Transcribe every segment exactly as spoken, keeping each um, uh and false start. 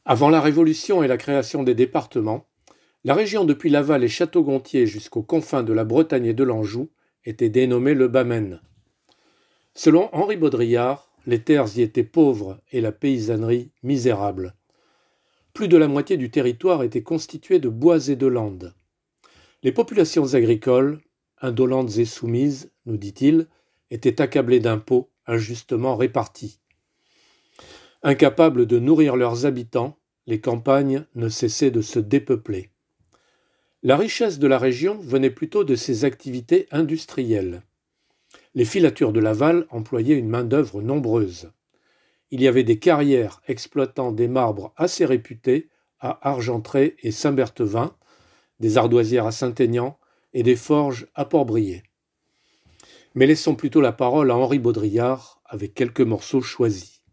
Avant la Révolution et la création des départements, la région depuis Laval et Château-Gontier jusqu'aux confins de la Bretagne et de l'Anjou était dénommée le Bas Maine. Selon Henri Baudrillard, les terres y étaient pauvres et la paysannerie misérable. Plus de la moitié du territoire était constitué de bois et de landes. Les populations agricoles, indolentes et soumises, nous dit-il, étaient accablées d'impôts injustement répartis. Incapables de nourrir leurs habitants, les campagnes ne cessaient de se dépeupler. La richesse de la région venait plutôt de ses activités industrielles. Les filatures de Laval employaient une main-d'œuvre nombreuse. Il y avait des carrières exploitant des marbres assez réputés à Argentré et Saint-Berthevin, des ardoisières à Saint-Aignan et des forges à Port-Brillet. Mais laissons plutôt la parole à Henri Baudrillard avec quelques morceaux choisis.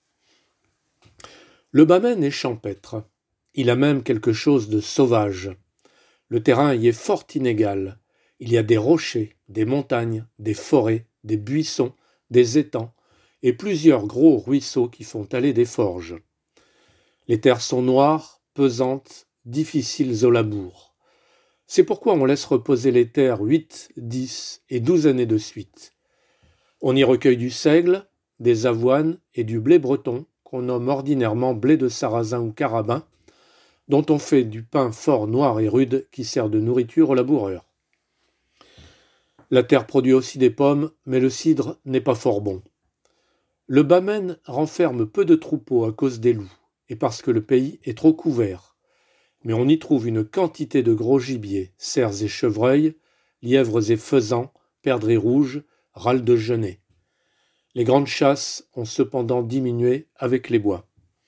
Le Bas Maine est champêtre. Il a même quelque chose de sauvage. Le terrain y est fort inégal. Il y a des rochers, des montagnes, des forêts, des buissons, des étangs et plusieurs gros ruisseaux qui font aller des forges. Les terres sont noires, pesantes, difficiles au labour. C'est pourquoi on laisse reposer les terres huit, dix et douze années de suite. On y recueille du seigle, des avoines et du blé breton, qu'on nomme ordinairement blé de sarrasin ou carabin, dont on fait du pain fort noir et rude qui sert de nourriture aux laboureurs. La terre produit aussi des pommes, mais le cidre n'est pas fort bon. Le Bas Maine renferme peu de troupeaux à cause des loups, et parce que le pays est trop couvert. Mais on y trouve une quantité de gros gibier, cerfs et chevreuils, lièvres et faisans, perdrix rouges, râles de genêt. Les grandes chasses ont cependant diminué avec les bois.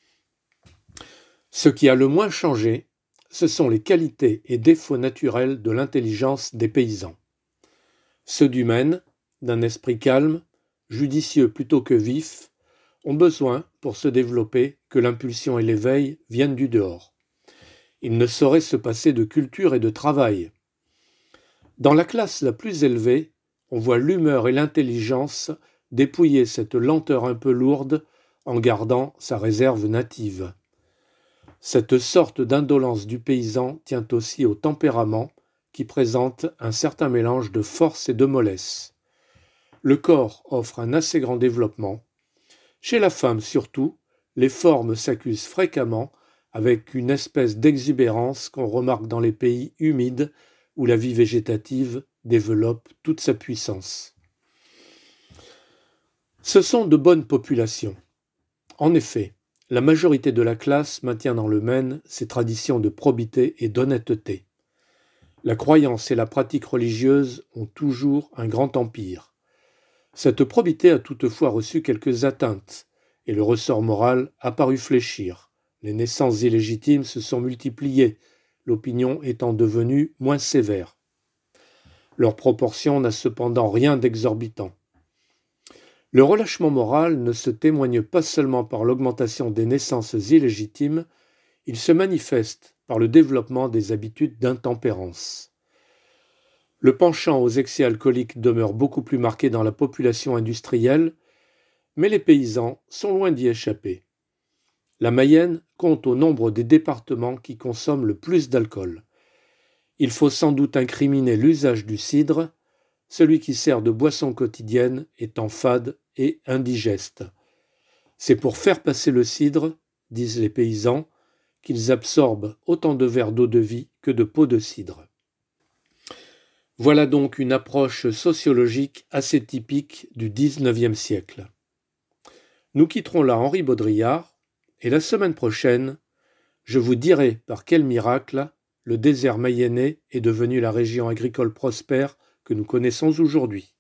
Ce qui a le moins changé, ce sont les qualités et défauts naturels de l'intelligence des paysans. Ceux du Maine, d'un esprit calme, judicieux plutôt que vif, ont besoin, pour se développer, que l'impulsion et l'éveil viennent du dehors. Il ne saurait se passer de culture et de travail. Dans la classe la plus élevée, on voit l'humeur et l'intelligence dépouiller cette lenteur un peu lourde en gardant sa réserve native. Cette sorte d'indolence du paysan tient aussi au tempérament qui présente un certain mélange de force et de mollesse. Le corps offre un assez grand développement. Chez la femme surtout, les formes s'accusent fréquemment avec une espèce d'exubérance qu'on remarque dans les pays humides où la vie végétative développe toute sa puissance. Ce sont de bonnes populations. En effet, la majorité de la classe maintient dans le Maine ses traditions de probité et d'honnêteté. La croyance et la pratique religieuse ont toujours un grand empire. Cette probité a toutefois reçu quelques atteintes, et le ressort moral a paru fléchir. Les naissances illégitimes se sont multipliées, l'opinion étant devenue moins sévère. Leur proportion n'a cependant rien d'exorbitant. Le relâchement moral ne se témoigne pas seulement par l'augmentation des naissances illégitimes, il se manifeste par le développement des habitudes d'intempérance. Le penchant aux excès alcooliques demeure beaucoup plus marqué dans la population industrielle, mais les paysans sont loin d'y échapper. La Mayenne compte au nombre des départements qui consomment le plus d'alcool. Il faut sans doute incriminer l'usage du cidre, celui qui sert de boisson quotidienne étant fade et indigeste. C'est pour faire passer le cidre, disent les paysans, qu'ils absorbent autant de verres d'eau de vie que de pots de cidre. Voilà donc une approche sociologique assez typique du dix-neuvième siècle. Nous quitterons là Henri Baudrillard, et la semaine prochaine, je vous dirai par quel miracle le désert mayennais est devenu la région agricole prospère que nous connaissons aujourd'hui.